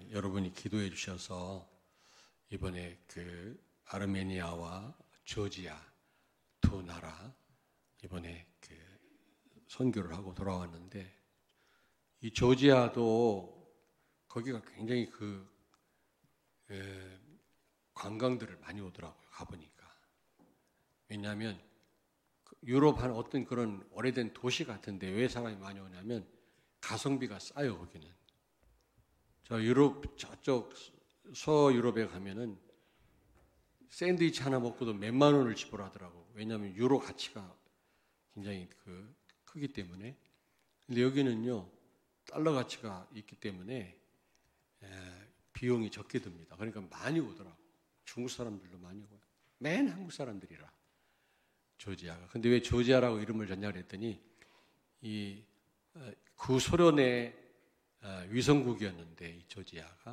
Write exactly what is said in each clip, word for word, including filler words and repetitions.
여러분이 기도해 주셔서 이번에 그 아르메니아와 조지아 두 나라 이번에 그 선교를 하고 돌아왔는데, 이 조지아도 거기가 굉장히 그 에, 관광들을 많이 오더라고요. 가보니까. 왜냐하면 유럽 한 어떤 그런 오래된 도시 같은데 왜 사람이 많이 오냐면 가성비가 싸요. 거기는. 저 유럽 저쪽 서유럽에 가면은 샌드위치 하나 먹고도 몇만 원을 지불하더라고. 왜냐하면 유로 가치가 굉장히 그 크기 때문에. 근데 여기는요 달러 가치가 있기 때문에 에, 비용이 적게 듭니다. 그러니까 많이 오더라고. 중국 사람들도 많이 오고요. 맨 한국 사람들이라. 조지아가. 근데 왜 조지아라고 이름을 졌냐 그랬더니 이 구소련의 위성국이었는데 이 조지아가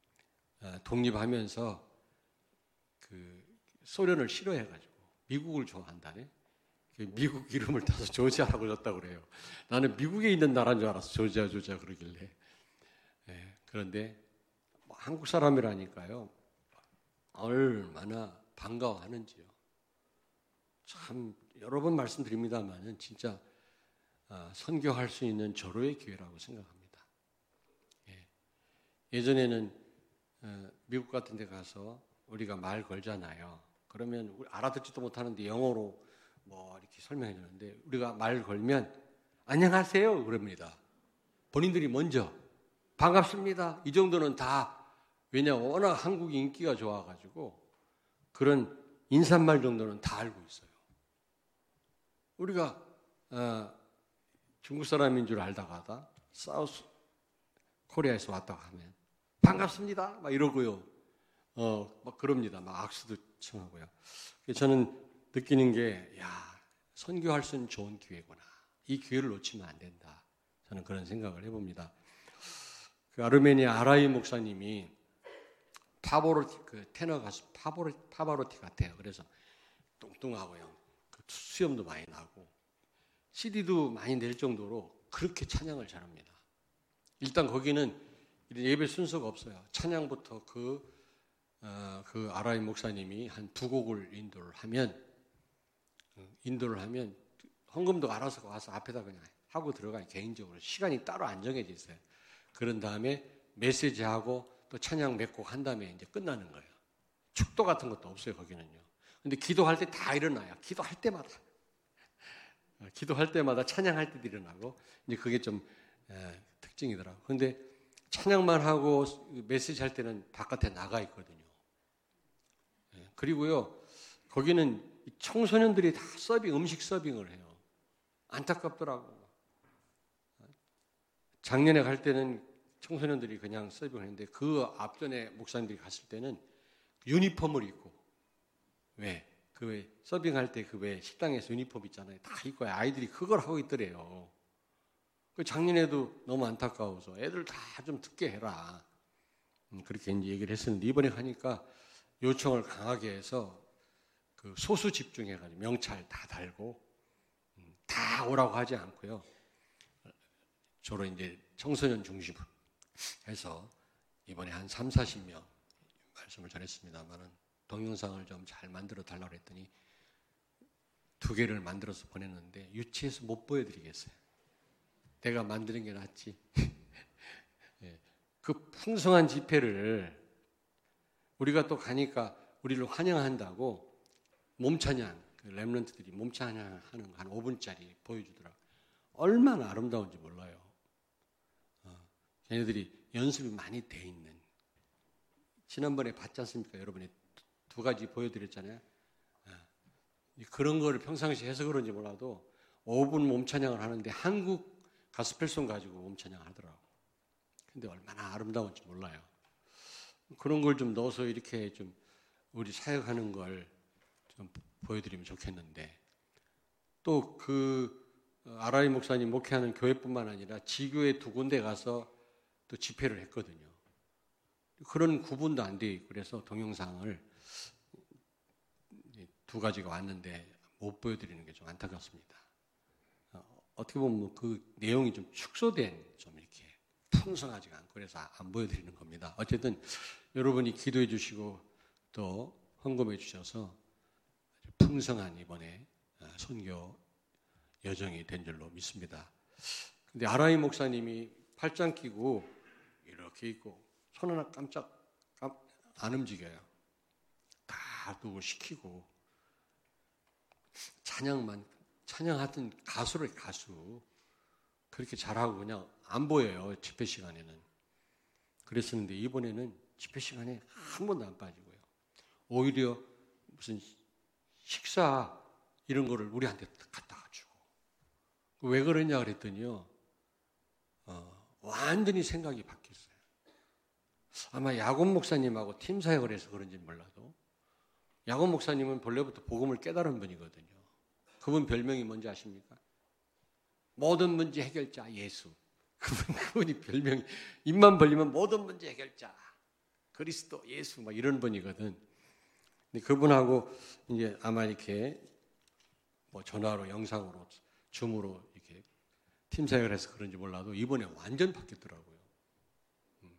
독립하면서 그 소련을 싫어해가지고 미국을 좋아한다네. 미국 이름을 따서 조지아라고 졌다고 그래요. 나는 미국에 있는 나라인 줄 알았어. 조지아 조지아 그러길래. 네, 그런데 뭐 한국 사람이라니까요. 얼마나 반가워하는지요. 참 여러 번 말씀드립니다만은 진짜 선교할 수 있는 절호의 기회라고 생각합니다. 예. 예전에는 미국 같은 데 가서 우리가 말 걸잖아요. 그러면 우리 알아듣지도 못하는데 영어로 뭐 이렇게 설명해 주는데 우리가 말 걸면 안녕하세요 그럽니다. 본인들이 먼저 반갑습니다. 이 정도는 다, 왜냐 워낙 한국이 인기가 좋아가지고 그런 인사말 정도는 다 알고 있어요. 우리가 어, 중국 사람인 줄 알다가다 사우스 코리아에서 왔다고 하면 반갑습니다 막 이러고요. 어, 막 그럽니다. 막 악수도 청하고요. 저는 느끼는 게, 야, 선교할 수 있는 좋은 기회구나. 이 기회를 놓치면 안 된다. 저는 그런 생각을 해봅니다. 그 아르메니아 아라이 목사님이 파보로티, 그 테너 가수 파보로, 파바로티 같아요. 그래서 뚱뚱하고요. 그 수염도 많이 나고, 씨디도 많이 낼 정도로 그렇게 찬양을 잘합니다. 일단 거기는 예배 순서가 없어요. 찬양부터 그, 어, 그 아라이 목사님이 한 두 곡을 인도를 하면, 인도를 하면 헌금도 알아서 와서 앞에다 그냥 하고 들어가요. 개인적으로 시간이 따로 안 정해져 있어요. 그런 다음에 메시지하고 또 찬양 몇 곡 한 다음에 이제 끝나는 거예요. 축도 같은 것도 없어요. 거기는요. 근데 기도할 때 다 일어나요. 기도할 때마다 기도할 때마다 찬양할 때도 일어나고, 이제 그게 좀 에, 특징이더라고요. 근데 찬양만 하고 메시지 할 때는 바깥에 나가 있거든요. 예, 그리고요 거기는 청소년들이 다 서빙, 음식 서빙을 해요. 안타깝더라고. 작년에 갈 때는 청소년들이 그냥 서빙을 했는데 그 앞전에 목사님들이 갔을 때는 유니폼을 입고, 왜? 그 왜 서빙할 때 그 왜 식당에서 유니폼 있잖아요. 다 입고 아이들이 그걸 하고 있더래요. 그 작년에도 너무 안타까워서 애들 다 좀 듣게 해라. 그렇게 이제 얘기를 했었는데 이번에 가니까 요청을 강하게 해서 그 소수 집중해가지고 명찰 다 달고 다 오라고 하지 않고요. 주로 이제 청소년 중심으로 해서 이번에 한 삼사십 명 말씀을 전했습니다만은 동영상을 좀 잘 만들어 달라고 했더니 두 개를 만들어서 보냈는데 유치해서 못 보여드리겠어요. 내가 만드는 게 낫지. 예, 그 풍성한 집회를 우리가 또 가니까 우리를 환영한다고 몸찬양, 그 렘넌트들이 몸찬양 하는 거 한 오 분짜리 보여주더라고요. 얼마나 아름다운지 몰라요. 어, 걔네들이 연습이 많이 돼 있는. 지난번에 봤지 않습니까? 여러분이 두 가지 보여드렸잖아요. 어, 그런 거를 평상시에 해서 그런지 몰라도 오 분 몸찬양을 하는데 한국 가스펠송 가지고 몸찬양을 하더라고요. 근데 얼마나 아름다운지 몰라요. 그런 걸 좀 넣어서 이렇게 좀 우리 사역하는 걸 좀 보여드리면 좋겠는데, 또 그 아라이 목사님 목회하는 교회뿐만 아니라 지교회 두 군데 가서 또 집회를 했거든요. 그런 구분도 안 돼 있고 그래서 동영상을 두 가지가 왔는데 못 보여드리는 게 좀 안타깝습니다. 어떻게 보면 그 내용이 좀 축소된, 좀 이렇게 풍성하지가 않고 그래서 안 보여드리는 겁니다. 어쨌든 여러분이 기도해 주시고 또 헌금해 주셔서 풍성한 이번에 선교 여정이 된 줄로 믿습니다. 근데 아라이 목사님이 팔짱 끼고 이렇게 있고 손 하나 깜짝 안 움직여요. 다 누구 시키고 찬양만 찬양하던 가수를 가수 그렇게 잘하고 그냥 안 보여요. 집회 시간에는. 그랬었는데 이번에는 집회 시간에 한 번도 안 빠지고요. 오히려 무슨 식사 이런 거를 우리한테 갖다가 주고. 왜 그러냐 그랬더니요. 어, 완전히 생각이 바뀌었어요. 아마 야곱 목사님하고 팀 사역을 해서 그런지 몰라도 야곱 목사님은 본래부터 복음을 깨달은 분이거든요. 그분 별명이 뭔지 아십니까? 모든 문제 해결자 예수. 그분, 그분이 별명이 입만 벌리면 모든 문제 해결자 그리스도 예수 막 이런 분이거든. 근데 그분하고 이제 아마 이렇게 뭐 전화로 영상으로 줌으로 이렇게 팀 사역을 해서 그런지 몰라도 이번에 완전 바뀌었더라고요. 음.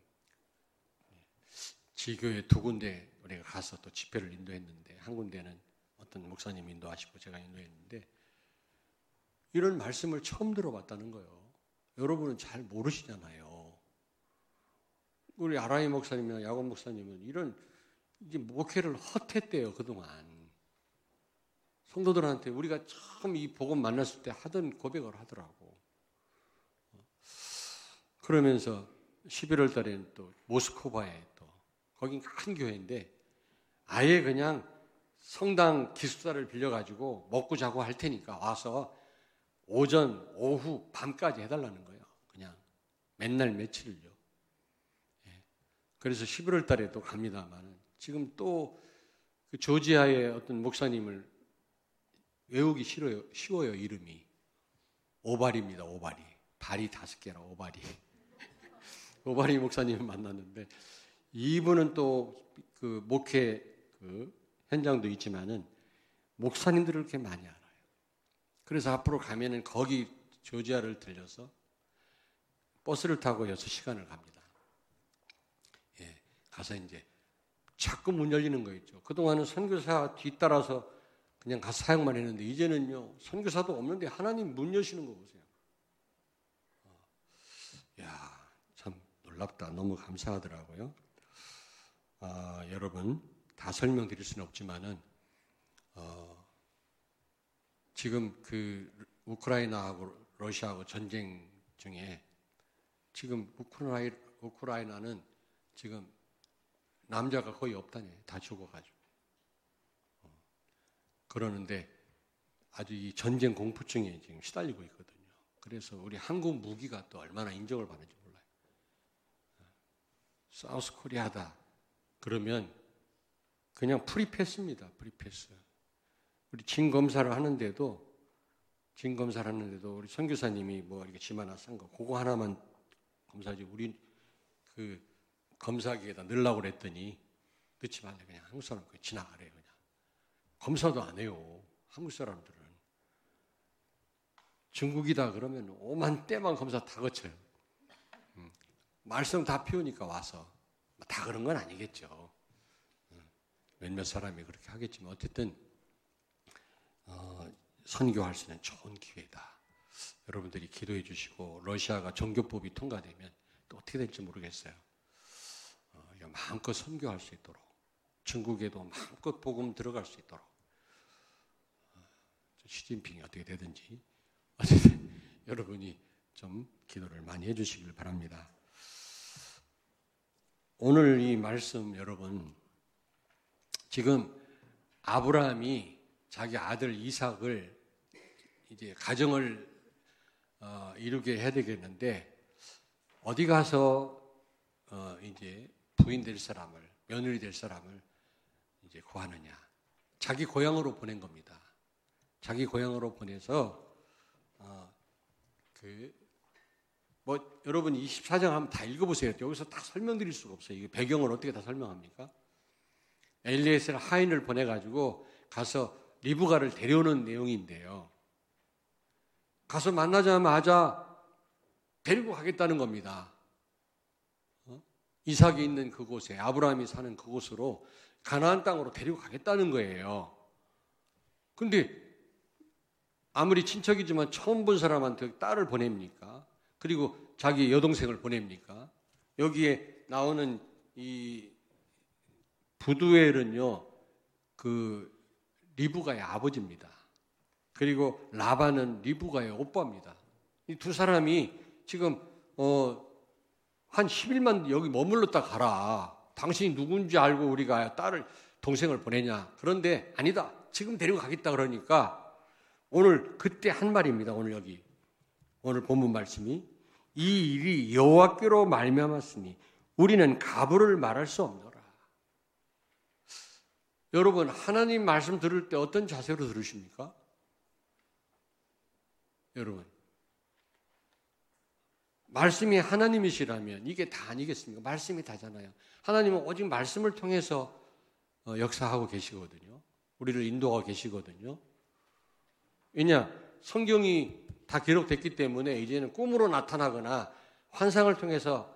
지교회 두 군데 우리가 가서 또 집회를 인도했는데 한 군데는 어떤 목사님 인도하시고 제가 인도했는데 이런 말씀을 처음 들어봤다는 거예요. 여러분은 잘 모르시잖아요. 우리 아라이 목사님이나 야곱 목사님은 이런 이제 목회를 헛했대요 그동안. 성도들한테 우리가 처음 이 복음 만났을 때 하던 고백을 하더라고. 그러면서 십일월 달에는 또 모스크바에 또 거긴 큰 교회인데 아예 그냥 성당 기숙사를 빌려가지고 먹고 자고 할 테니까 와서 오전, 오후, 밤까지 해달라는 거예요. 그냥 맨날 며칠을요. 예. 그래서 십일월 달에도 갑니다만 지금 또 그 조지아의 어떤 목사님을 외우기 싫어요. 쉬워요 이름이. 오바리입니다. 오바리. 발이 다섯 개라 오바리. 오바리 목사님을 만났는데 이분은 또 그 목회 그 현장도 있지만은 목사님들을 그렇게 많이 알아요. 그래서 앞으로 가면은 거기 조지아를 들려서 버스를 타고 여섯 시간을 갑니다. 예, 가서 이제 자꾸 문 열리는 거 있죠. 그동안은 선교사 뒤따라서 그냥 가서 사역만 했는데 이제는요 선교사도 없는데 하나님 문 여시는 거 보세요. 어, 야, 참 놀랍다. 너무 감사하더라고요. 아, 여러분 다 설명드릴 수는 없지만은 어, 지금 그 우크라이나하고 러시아하고 전쟁 중에 지금 우크라이, 우크라이나는 지금 남자가 거의 없다니 다 죽어가지고 어, 그러는데 아주 이 전쟁 공포증에 지금 시달리고 있거든요. 그래서 우리 한국 무기가 또 얼마나 인정을 받는지 몰라요. 사우스 코리아다 그러면 그냥 프리패스입니다. 프리패스. 우리 진 검사를 하는데도 진 검사를 하는데도 우리 선교사님이 뭐 이렇게 짐 하나 싼 거 그거 하나만 검사지 우리 그 검사기에다 넣으려고 그랬더니 넣지 말래 그냥 한국 사람 그냥 지나가래요 그냥 검사도 안 해요. 한국 사람들은 중국이다 그러면 오만 때만 검사 다 거쳐요. 음. 말썽 다 피우니까 와서 다 그런 건 아니겠죠. 음. 몇몇 사람이 그렇게 하겠지만 어쨌든 어, 선교할 수 있는 좋은 기회다. 여러분들이 기도해 주시고 러시아가 종교법이 통과되면 또 어떻게 될지 모르겠어요. 어, 마음껏 선교할 수 있도록 중국에도 마음껏 복음 들어갈 수 있도록 어, 시진핑이 어떻게 되든지 어쨌든 여러분이 좀 기도를 많이 해주시길 바랍니다. 오늘 이 말씀 여러분 지금 아브라함이 자기 아들 이삭을 이제 가정을 어, 이루게 해야 되겠는데 어디 가서 어, 이제 부인 될 사람을 며느리 될 사람을 이제 구하느냐? 자기 고향으로 보낸 겁니다. 자기 고향으로 보내서 어, 그 뭐 여러분 이십사 장 한번 다 읽어보세요. 여기서 다 설명드릴 수가 없어요. 이게 배경을 어떻게 다 설명합니까? 엘리에셀 하인을 보내가지고 가서 리브가를 데려오는 내용인데요. 가서 만나자마자 데리고 가겠다는 겁니다. 이삭이 있는 그곳에, 아브라함이 사는 그곳으로 가나안 땅으로 데리고 가겠다는 거예요. 근데 아무리 친척이지만 처음 본 사람한테 딸을 보냅니까? 그리고 자기 여동생을 보냅니까? 여기에 나오는 이 부두엘은요, 그 리브가의 아버지입니다. 그리고 라반은 리브가의 오빠입니다. 이 두 사람이 지금 어, 한 십 일만 여기 머물렀다 가라. 당신이 누군지 알고 우리가 딸을, 동생을 보내냐. 그런데 아니다. 지금 데리고 가겠다 그러니까 오늘 그때 한 말입니다. 오늘 여기 오늘 본문 말씀이 이 일이 여호와께로 말미암았으니 우리는 가부를 말할 수 없노라. 여러분, 하나님 말씀 들을 때 어떤 자세로 들으십니까? 여러분, 말씀이 하나님이시라면 이게 다 아니겠습니까? 말씀이 다잖아요. 하나님은 오직 말씀을 통해서 역사하고 계시거든요. 우리를 인도하고 계시거든요. 왜냐? 성경이 다 기록됐기 때문에 이제는 꿈으로 나타나거나 환상을 통해서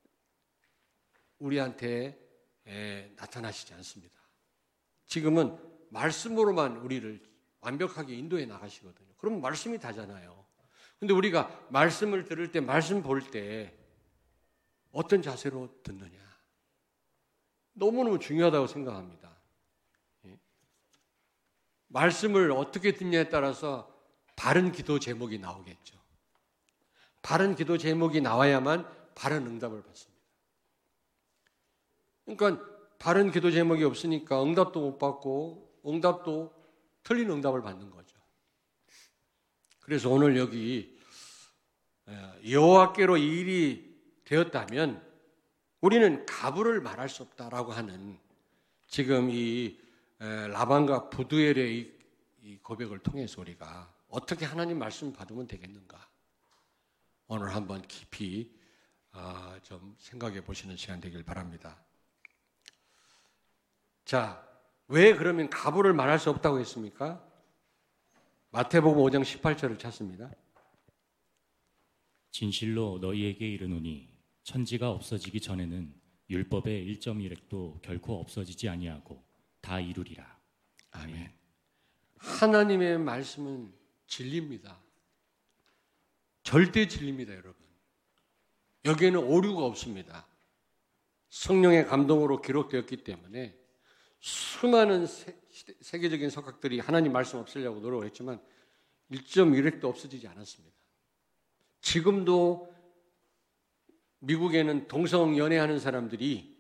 우리한테 나타나시지 않습니다. 지금은 말씀으로만 우리를 완벽하게 인도해 나가시거든요. 그럼 말씀이 다잖아요. 근데 우리가 말씀을 들을 때, 말씀 볼 때 어떤 자세로 듣느냐? 너무너무 중요하다고 생각합니다. 말씀을 어떻게 듣냐에 따라서 바른 기도 제목이 나오겠죠. 바른 기도 제목이 나와야만 바른 응답을 받습니다. 그러니까 바른 기도 제목이 없으니까 응답도 못 받고 응답도 틀린 응답을 받는 거죠. 그래서 오늘 여기 여호와께로 이 일이 되었다면 우리는 가부를 말할 수 없다라고 하는 지금 이 라반과 부두엘의 이 고백을 통해서 우리가 어떻게 하나님 말씀을 받으면 되겠는가? 오늘 한번 깊이 좀 생각해 보시는 시간 되길 바랍니다. 자, 왜 그러면 가부를 말할 수 없다고 했습니까? 마태복음 오 장 십팔 절을 찾습니다. 진실로 너희에게 이르노니 천지가 없어지기 전에는 율법의 일 점 일 획도 결코 없어지지 아니하고 다 이루리라. 아멘. 하나님의 말씀은 진리입니다. 절대 진리입니다, 여러분. 여기에는 오류가 없습니다. 성령의 감동으로 기록되었기 때문에 수많은 세, 세계적인 석학들이 하나님 말씀 없애려고 노력을 했지만 일 점 일 획도 없어지지 않았습니다. 지금도 미국에는 동성 연애하는 사람들이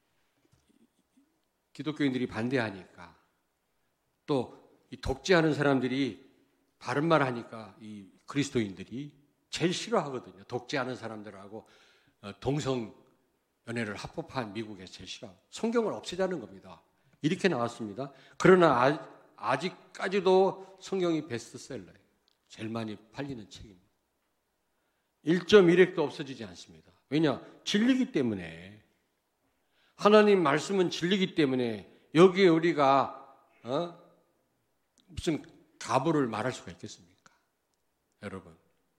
기독교인들이 반대하니까 또 이 독재하는 사람들이 바른 말 하니까 이 그리스도인들이 제일 싫어하거든요. 독재하는 사람들하고 동성 연애를 합법한 미국에서 제일 싫어하고 성경을 없애자는 겁니다. 이렇게 나왔습니다. 그러나 아, 아직까지도 성경이 베스트셀러예요. 제일 많이 팔리는 책입니다. 일 점 일 획도 없어지지 않습니다. 왜냐? 진리기 때문에. 하나님 말씀은 진리기 때문에 여기에 우리가 어? 무슨 가부를 말할 수가 있겠습니까? 여러분.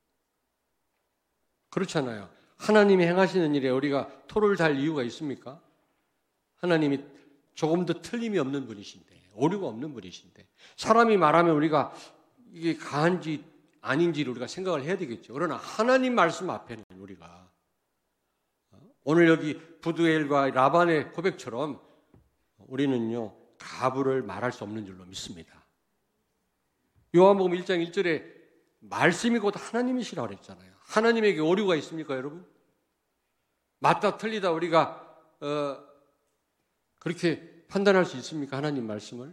그렇잖아요. 하나님이 행하시는 일에 우리가 토를 달 이유가 있습니까? 하나님이 조금 더 틀림이 없는 분이신데, 오류가 없는 분이신데, 사람이 말하면 우리가 이게 가한지 아닌지를 우리가 생각을 해야 되겠죠. 그러나 하나님 말씀 앞에는 우리가 오늘 여기 부두엘과 라반의 고백처럼 우리는요 가부를 말할 수 없는 줄로 믿습니다. 요한복음 일 장 일 절에 말씀이 곧 하나님이시라고 그랬잖아요. 하나님에게 오류가 있습니까, 여러분? 맞다 틀리다 우리가 어, 그렇게 판단할 수 있습니까, 하나님 말씀을?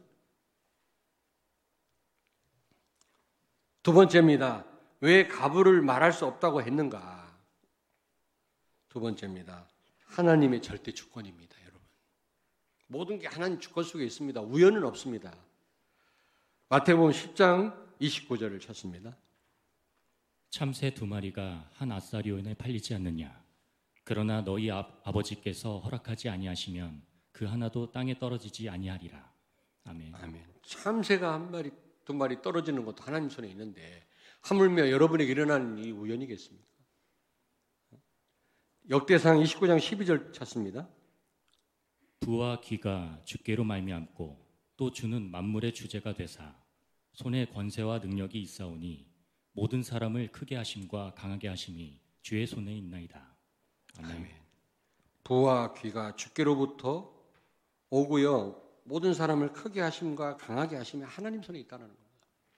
두 번째입니다. 왜 가부를 말할 수 없다고 했는가? 두 번째입니다. 하나님의 절대 주권입니다, 여러분. 모든 게 하나님 주권 속에 있습니다. 우연은 없습니다. 마태복음 십 장 이십구 절을 찾습니다. 참새 두 마리가 한 아사리온에 팔리지 않느냐? 그러나 너희 아, 아버지께서 허락하지 아니하시면 그 하나도 땅에 떨어지지 아니하리라. 아멘. 아멘. 참새가 한 마리, 두 마리 떨어지는 것도 하나님 손에 있는데 하물며 여러분에게 일어나는 이 우연이겠습니까? 역대상 이십구 장 십이 절 찾습니다. 부와 귀가 주께로 말미암고 또 주는 만물의 주제가 되사 손에 권세와 능력이 있사오니 모든 사람을 크게 하심과 강하게 하심이 주의 손에 있나이다. 아멘. 아멘. 부와 귀가 주께로부터 오고요. 모든 사람을 크게 하심과 강하게 하심이 하나님 손에 있다는 겁니다.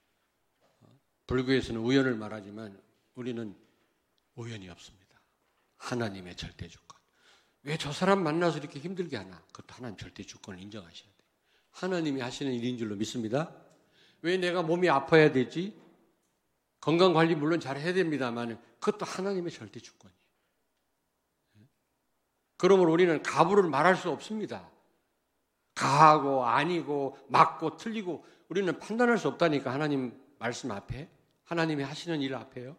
불교에서는 우연을 말하지만 우리는 우연이 없습니다. 하나님의 절대 주권. 왜 저 사람 만나서 이렇게 힘들게 하나? 그것도 하나님 절대 주권을 인정하셔야 돼요. 하나님이 하시는 일인 줄로 믿습니다. 왜 내가 몸이 아파야 되지? 건강관리 물론 잘 해야 됩니다만 그것도 하나님의 절대 주권이에요. 그러므로 우리는 가부를 말할 수 없습니다. 가하고 아니고 맞고 틀리고 우리는 판단할 수 없다니까. 하나님 말씀 앞에, 하나님이 하시는 일 앞에요.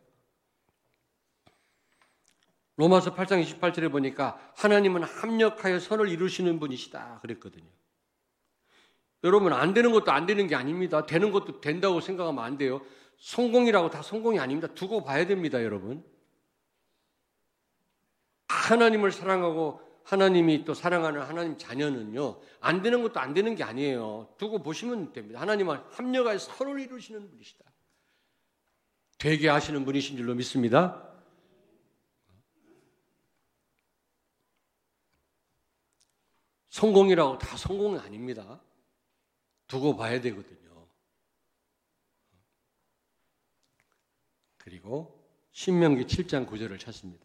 로마서 팔 장 이십팔 절에 보니까 하나님은 합력하여 선을 이루시는 분이시다 그랬거든요. 여러분, 안 되는 것도 안 되는 게 아닙니다. 되는 것도 된다고 생각하면 안 돼요. 성공이라고 다 성공이 아닙니다. 두고 봐야 됩니다, 여러분. 하나님을 사랑하고 하나님이 또 사랑하는 하나님 자녀는요, 안 되는 것도 안 되는 게 아니에요. 두고 보시면 됩니다. 하나님은 합력하여 선을 이루시는 분이시다. 되게 하시는 분이신 줄로 믿습니다. 성공이라고 다 성공은 아닙니다. 두고 봐야 되거든요. 그리고 신명기 칠 장 구 절을 찾습니다.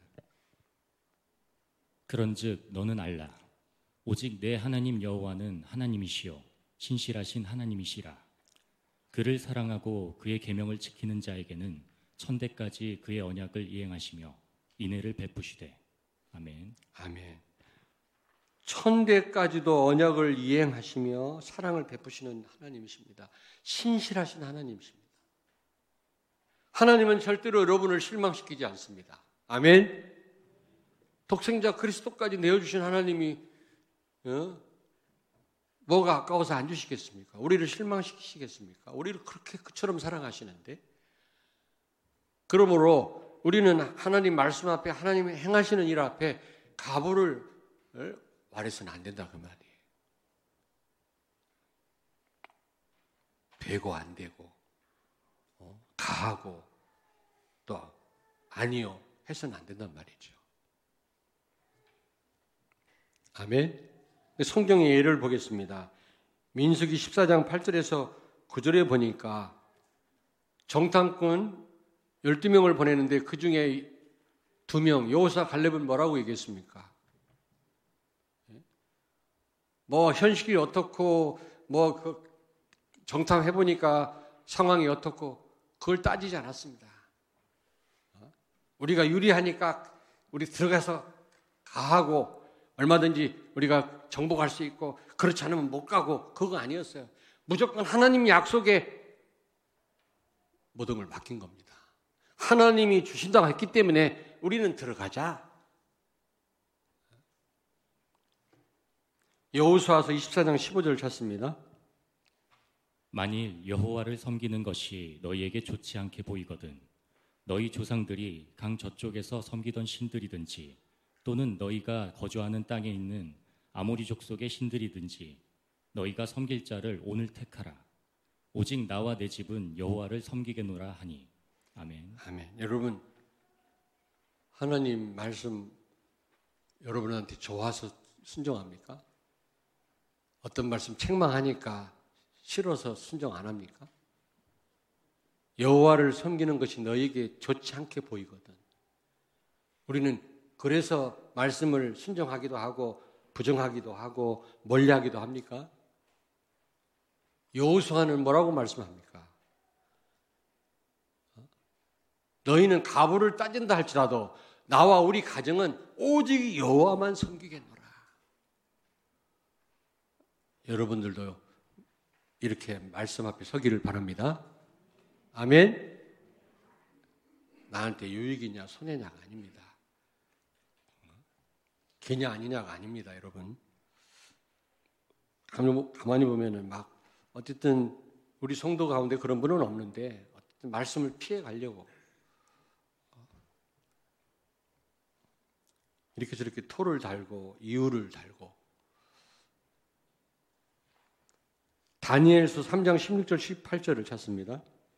그런즉 너는 알라. 오직 내 하나님 여호와는 하나님이시요 신실하신 하나님이시라. 그를 사랑하고 그의 계명을 지키는 자에게는 천대까지 그의 언약을 이행하시며 인애를 베푸시되. 아멘. 아멘. 천대까지도 언약을 이행하시며 사랑을 베푸시는 하나님이십니다. 신실하신 하나님이십니다. 하나님은 절대로 여러분을 실망시키지 않습니다. 아멘. 독생자 그리스도까지 내어주신 하나님이 어? 뭐가 아까워서 안 주시겠습니까? 우리를 실망시키시겠습니까? 우리를 그렇게 그처럼 사랑하시는데. 그러므로 우리는 하나님 말씀 앞에, 하나님이 행하시는 일 앞에 가부를 말해서는 안 된다 그 말이에요. 되고 안 되고 어? 가하고 또 아니요 해서는 안 된단 말이죠. 아멘. 성경의 예를 보겠습니다. 민수기 십사 장 팔 절에서 구 절에 보니까 정탐꾼 열두 명을 보내는데 그 중에 두 명 여호수아 갈렙은 뭐라고 얘기했습니까? 뭐 현실이 어떻고 뭐 그 정탐해 보니까 상황이 어떻고 그걸 따지지 않았습니다. 우리가 유리하니까 우리 들어가서 가하고 얼마든지 우리가 정복할 수 있고 그렇지 않으면 못 가고 그거 아니었어요. 무조건 하나님 약속에 모든 걸 맡긴 겁니다. 하나님이 주신다고 했기 때문에 우리는 들어가자. 여호수아서 이십사 장 십오 절 찾습니다. 만일 여호와를 섬기는 것이 너희에게 좋지 않게 보이거든 너희 조상들이 강 저쪽에서 섬기던 신들이든지 또는 너희가 거주하는 땅에 있는 아모리 족속의 신들이든지 너희가 섬길 자를 오늘 택하라. 오직 나와 내 집은 여호와를 섬기겠노라 하니. 아멘. 아멘. 여러분, 하나님 말씀 여러분한테 좋아서 순종합니까? 어떤 말씀 책망하니까 싫어서 순종 안 합니까? 여호와를 섬기는 것이 너에게 좋지 않게 보이거든. 우리는 그래서 말씀을 순종하기도 하고 부정하기도 하고 멀리하기도 합니까? 여호수아는 뭐라고 말씀합니까? 너희는 가부를 따진다 할지라도 나와 우리 가정은 오직 여호와만 섬기겠노라. 여러분들도 이렇게 말씀 앞에 서기를 바랍니다. 아멘. 나한테 유익이냐 손해냐가 아닙니다. 개냐 아니냐가 아닙니다, 여러분. 가만히 보면은 막 어쨌든 우리 성도 가운데 그런 분은 없는데 어쨌든 말씀을 피해 가려고 이렇게 저렇게 토를 달고 이유를 달고. 다니엘서 삼 장 십육 절 십팔 절을 찾습니다.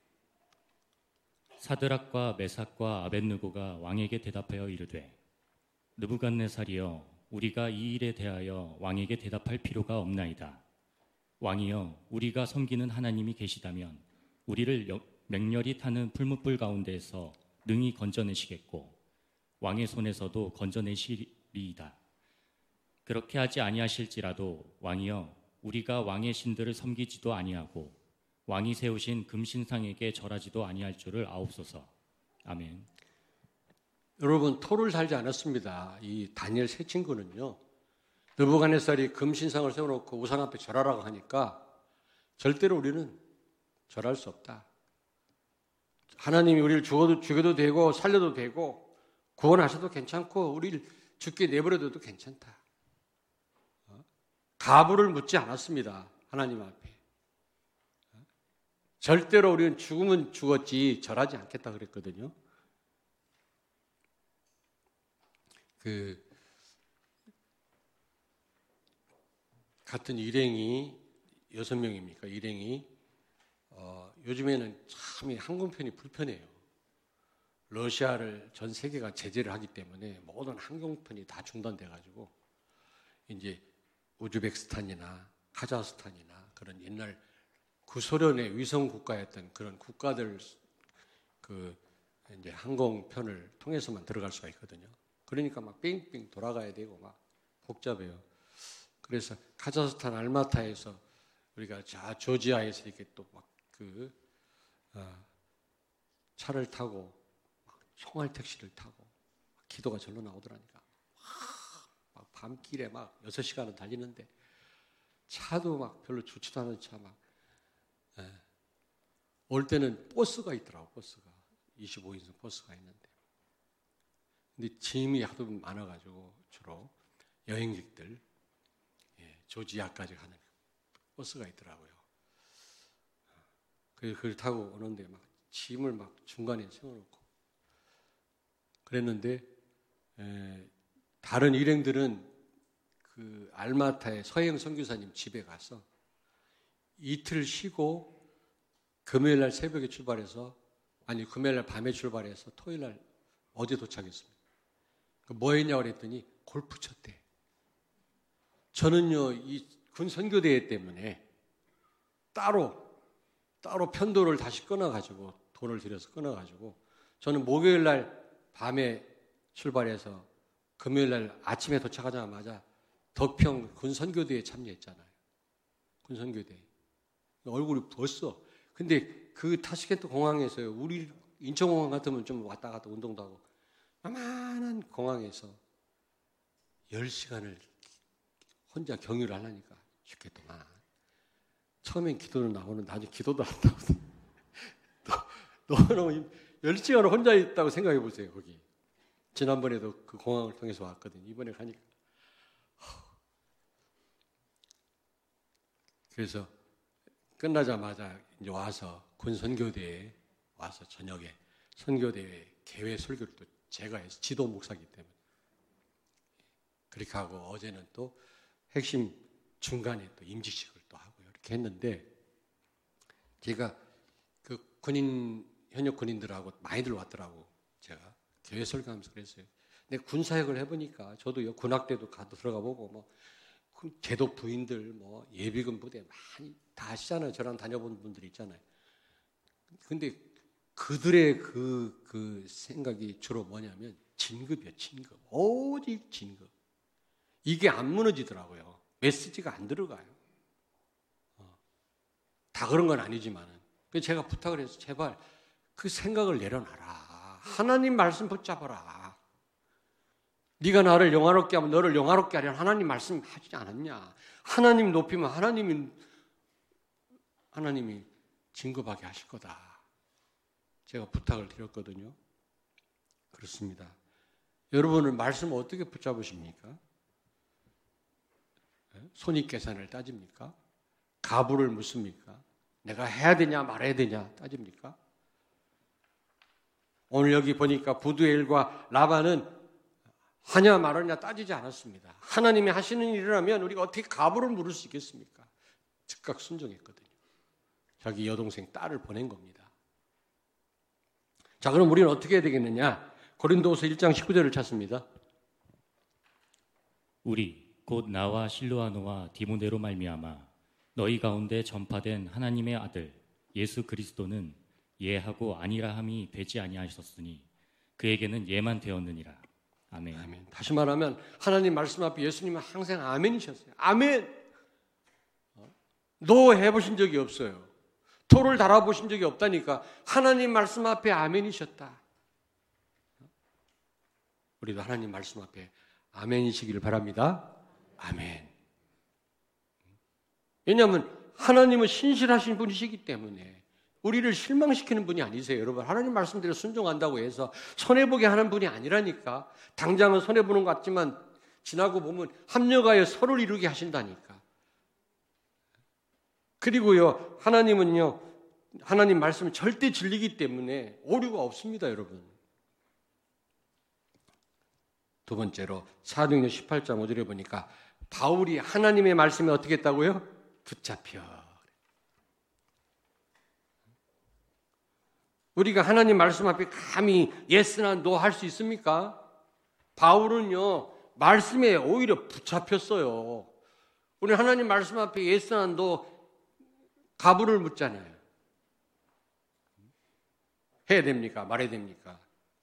사드락과 메삭과 아벳느고가 왕에게 대답하여 이르되 느부갓네살이여 우리가 이 일에 대하여 왕에게 대답할 필요가 없나이다. 왕이여 우리가 섬기는 하나님이 계시다면 우리를 맹렬히 타는 풀무불 가운데에서 능히 건져내시겠고 왕의 손에서도 건져내시리이다. 그렇게 하지 아니하실지라도 왕이여 우리가 왕의 신들을 섬기지도 아니하고 왕이 세우신 금신상에게 절하지도 아니할 줄을 아옵소서. 아멘. 여러분, 토를 달지 않았습니다. 이 다니엘 세 친구는요. 느부갓네살이 금신상을 세워놓고 우상 앞에 절하라고 하니까 절대로 우리는 절할 수 없다. 하나님이 우리를 죽어도, 죽여도 되고 살려도 되고 구원하셔도 괜찮고 우리를 죽게 내버려둬도 괜찮다. 가부를 묻지 않았습니다. 하나님 앞에. 절대로 우리는 죽으면 죽었지 절하지 않겠다 그랬거든요. 그 같은 일행이 여섯 명입니까? 일행이 어, 요즘에는 참 이 항공편이 불편해요. 러시아를 전 세계가 제재를 하기 때문에 모든 항공편이 다 중단돼가지고 이제 우즈베키스탄이나 카자흐스탄이나 그런 옛날 구소련의 위성 국가였던 그런 국가들 그 이제 항공편을 통해서만 들어갈 수가 있거든요. 그러니까 막 빙빙 돌아가야 되고 막 복잡해요. 그래서 카자흐스탄 알마타에서 우리가 자 조지아에서 이렇게 또 막 그 어, 차를 타고 막 총알 택시를 타고 막 기도가 절로 나오더라니까. 막 밤길에 막 여섯 시간은 달리는데 차도 막 별로 좋지도 않은 차 막 올 때는 버스가 있더라고. 버스가 이십오 인승 버스가 있는데 근데 짐이 하도 많아가지고 주로 여행객들 예, 조지아까지 가는 버스가 있더라고요. 그래서 그걸 타고 오는데 막 짐을 막 중간에 세워놓고 그랬는데 에, 다른 일행들은 그 알마타의 서행 선교사님 집에 가서 이틀 쉬고 금요일 날 새벽에 출발해서 아니 금요일 날 밤에 출발해서 토요일 날 어제 도착했습니다. 뭐 했냐고 그랬더니 골프 쳤대. 저는요 이 군 선교대회 때문에 따로 따로 편도를 다시 끊어가지고 돈을 들여서 끊어가지고 저는 목요일 날 밤에 출발해서 금요일 날 아침에 도착하자마자 덕평 군 선교대회에 참여했잖아요. 군 선교대회. 얼굴이 부었어. 근데 그 타시켄트 공항에서요. 우리 인천공항 같으면 좀 왔다 갔다 운동도 하고 요만한 공항에서 열 시간을 혼자 경유를 하려니까 죽겠더만. 처음엔 기도는 나오는 나중에 기도도 안 나오고 너무너무 열 시간을 혼자 있다고 생각해 보세요. 거기 지난번에도 그 공항을 통해서 왔거든요. 이번에 가니까 그래서 끝나자마자 이제 와서 군 선교대에 와서 저녁에 선교대회 개회 설교를 또 제가 해서 지도 목사이기 때문에 그렇게 하고 어제는 또 핵심 중간에 또 임직식을 또 하고 이렇게 했는데 제가 그 군인 현역 군인들하고 많이들 왔더라고. 제가 개회 설교하면서 그랬어요. 근데 군사역을 해보니까 저도 군악대도 가도 들어가 보고 뭐 제도 부인들 뭐 예비군 부대 많이 다 하시잖아요. 저랑 다녀본 분들이 있잖아요. 근데 그들의 그, 그 생각이 주로 뭐냐면 진급이요, 진급. 오직 진급. 이게 안 무너지더라고요. 메시지가 안 들어가요. 어. 다 그런 건 아니지만은. 그래서 제가 부탁을 해서 제발 그 생각을 내려놔라. 하나님 말씀 붙잡아라. 네가 나를 영화롭게 하면 너를 영화롭게 하려는 하나님 말씀 하지 않았냐. 하나님 높이면 하나님이 하나님이 진급하게 하실 거다. 제가 부탁을 드렸거든요. 그렇습니다. 여러분은 말씀을 어떻게 붙잡으십니까? 손익계산을 따집니까? 가부를 묻습니까? 내가 해야 되냐 말아야 되냐 따집니까? 오늘 여기 보니까 부두엘과 라반은 하냐 말하냐 따지지 않았습니다. 하나님이 하시는 일이라면 우리가 어떻게 가부를 물을 수 있겠습니까? 즉각 순종했거든요. 자기 여동생 딸을 보낸 겁니다. 자, 그럼 우리는 어떻게 해야 되겠느냐? 고린도후서 일 장 십구 절을 찾습니다. 우리 곧 나와 실로아노와 디모데로 말미암아 너희 가운데 전파된 하나님의 아들 예수 그리스도는 예하고 아니라 함이 되지 아니하셨으니 그에게는 예만 되었느니라. 아멘. 아멘. 다시 말하면 하나님 말씀 앞에 예수님은 항상 아멘이셨어요. 아멘. 노 해보신 적이 없어요. 토를 달아보신 적이 없다니까. 하나님 말씀 앞에 아멘이셨다. 우리도 하나님 말씀 앞에 아멘이시기를 바랍니다. 아멘. 왜냐하면 하나님은 신실하신 분이시기 때문에 우리를 실망시키는 분이 아니세요. 여러분, 하나님 말씀대로 순종한다고 해서 손해보게 하는 분이 아니라니까. 당장은 손해보는 것 같지만 지나고 보면 합력하여 서로를 이루게 하신다니까. 그리고요, 하나님은요, 하나님 말씀은 절대 진리이기 때문에 오류가 없습니다, 여러분. 두 번째로 사도행전 십팔 장 오 절에 보니까 바울이 하나님의 말씀에 어떻게 했다고요? 붙잡혀. 우리가 하나님 말씀 앞에 감히 예스나 노 할 수 있습니까? 바울은요, 말씀에 오히려 붙잡혔어요. 우리 하나님 말씀 앞에 예스나 노 가부를 묻잖아요. 해야 됩니까? 말해야 됩니까?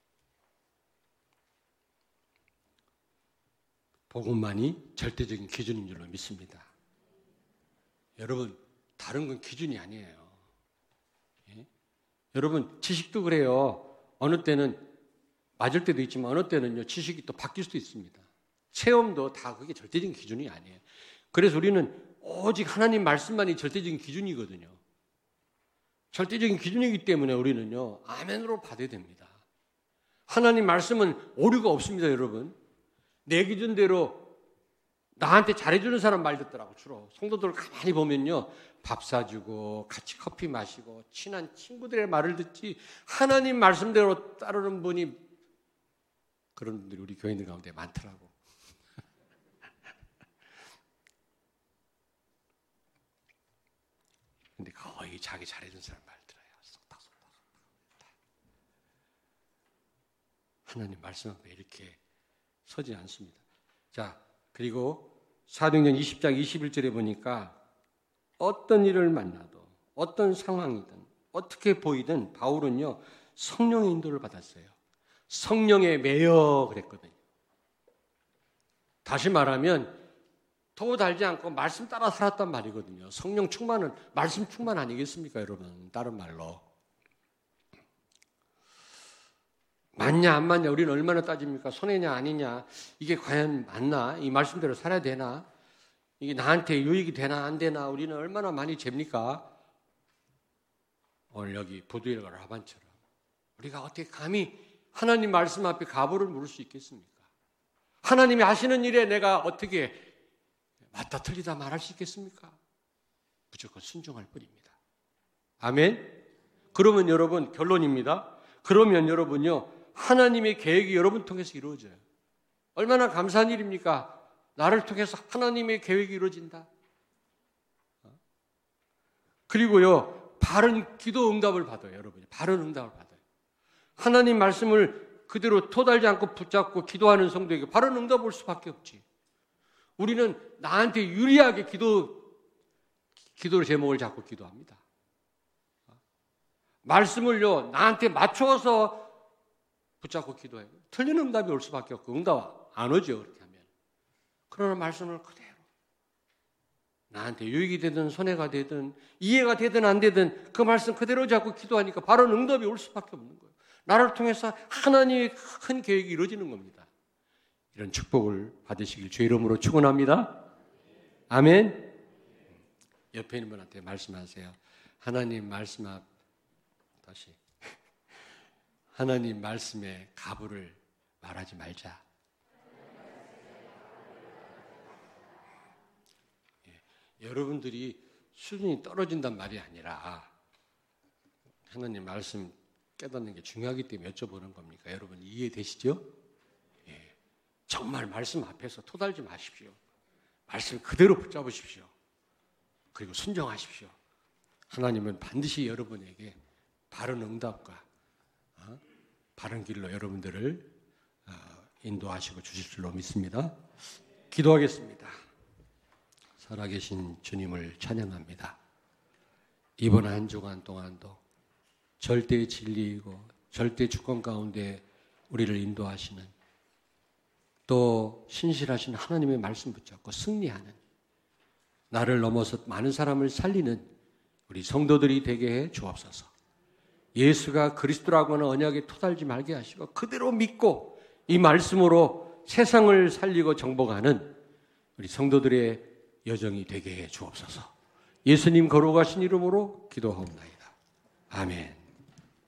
복음만이 절대적인 기준인 줄로 믿습니다. 여러분, 다른 건 기준이 아니에요. 예? 여러분, 지식도 그래요. 어느 때는 맞을 때도 있지만 어느 때는요, 지식이 또 바뀔 수도 있습니다. 체험도 다 그게 절대적인 기준이 아니에요. 그래서 우리는 오직 하나님 말씀만이 절대적인 기준이거든요. 절대적인 기준이기 때문에 우리는요, 아멘으로 받아야 됩니다. 하나님 말씀은 오류가 없습니다, 여러분. 내 기준대로 나한테 잘해주는 사람 말 듣더라고. 주로 성도들 가만히 보면요, 밥 사주고 같이 커피 마시고 친한 친구들의 말을 듣지 하나님 말씀대로 따르는 분이, 그런 분들이 우리 교인들 가운데 많더라고. 근데 거의 자기 잘해준 사람 말 들어요. 속닥속닥. 하나님 말씀 앞에 이렇게 서지 않습니다. 자, 그리고 사도행전 이십 장 이십일 절에 보니까 어떤 일을 만나도 어떤 상황이든 어떻게 보이든 바울은요, 성령의 인도를 받았어요. 성령에 매여 그랬거든요. 다시 말하면 도 달지 않고 말씀 따라 살았단 말이거든요. 성령 충만은 말씀 충만 아니겠습니까, 여러분? 다른 말로. 맞냐 안 맞냐 우리는 얼마나 따집니까? 손해냐 아니냐, 이게 과연 맞나? 이 말씀대로 살아야 되나? 이게 나한테 유익이 되나 안 되나 우리는 얼마나 많이 잽니까? 오늘 여기 부두일과 라반처럼 우리가 어떻게 감히 하나님 말씀 앞에 가부를 물을 수 있겠습니까? 하나님이 하시는 일에 내가 어떻게 맞다 틀리다 말할 수 있겠습니까? 무조건 순종할 뿐입니다. 아멘? 그러면 여러분, 결론입니다. 그러면 여러분요, 하나님의 계획이 여러분 통해서 이루어져요. 얼마나 감사한 일입니까? 나를 통해서 하나님의 계획이 이루어진다. 그리고요, 바른 기도 응답을 받아요, 여러분이. 바른 응답을 받아요. 하나님 말씀을 그대로 토달지 않고 붙잡고 기도하는 성도에게 바른 응답 올 수밖에 없지. 우리는 나한테 유리하게 기도, 기도 제목을 잡고 기도합니다. 말씀을요, 나한테 맞춰서 붙잡고 기도해요. 틀린 응답이 올 수밖에 없고, 응답 안 오죠, 그렇게 하면. 그러나 말씀을 그대로, 나한테 유익이 되든 손해가 되든 이해가 되든 안 되든 그 말씀 그대로 잡고 기도하니까 바로 응답이 올 수밖에 없는 거예요. 나를 통해서 하나님의 큰 계획이 이루어지는 겁니다. 이런 축복을 받으시길 주의 이름으로 축원합니다. 아멘. 옆에 있는 분한테 말씀하세요. 하나님 말씀 앞, 다시 하나님 말씀에 가부를 말하지 말자. 예, 여러분들이 수준이 떨어진단 말이 아니라 하나님 말씀 깨닫는 게 중요하기 때문에 여쭤보는 겁니까? 여러분 이해되시죠? 예. 정말 말씀 앞에서 토달지 마십시오. 말씀 그대로 붙잡으십시오. 그리고 순종하십시오. 하나님은 반드시 여러분에게 바른 응답과 어? 바른 길로 여러분들을 어, 인도하시고 주실 줄로 믿습니다. 기도하겠습니다. 살아계신 주님을 찬양합니다. 이번 한 주간 동안도 절대의 진리이고 절대 주권 가운데 우리를 인도하시는, 또 신실하신 하나님의 말씀 붙잡고 승리하는, 나를 넘어서 많은 사람을 살리는 우리 성도들이 되게 해 주옵소서. 예수가 그리스도라고 하는 언약에 토달지 말게 하시고 그대로 믿고 이 말씀으로 세상을 살리고 정복하는 우리 성도들의 여정이 되게 해 주옵소서. 예수님 거룩하신 이름으로 기도하옵나이다. 아멘.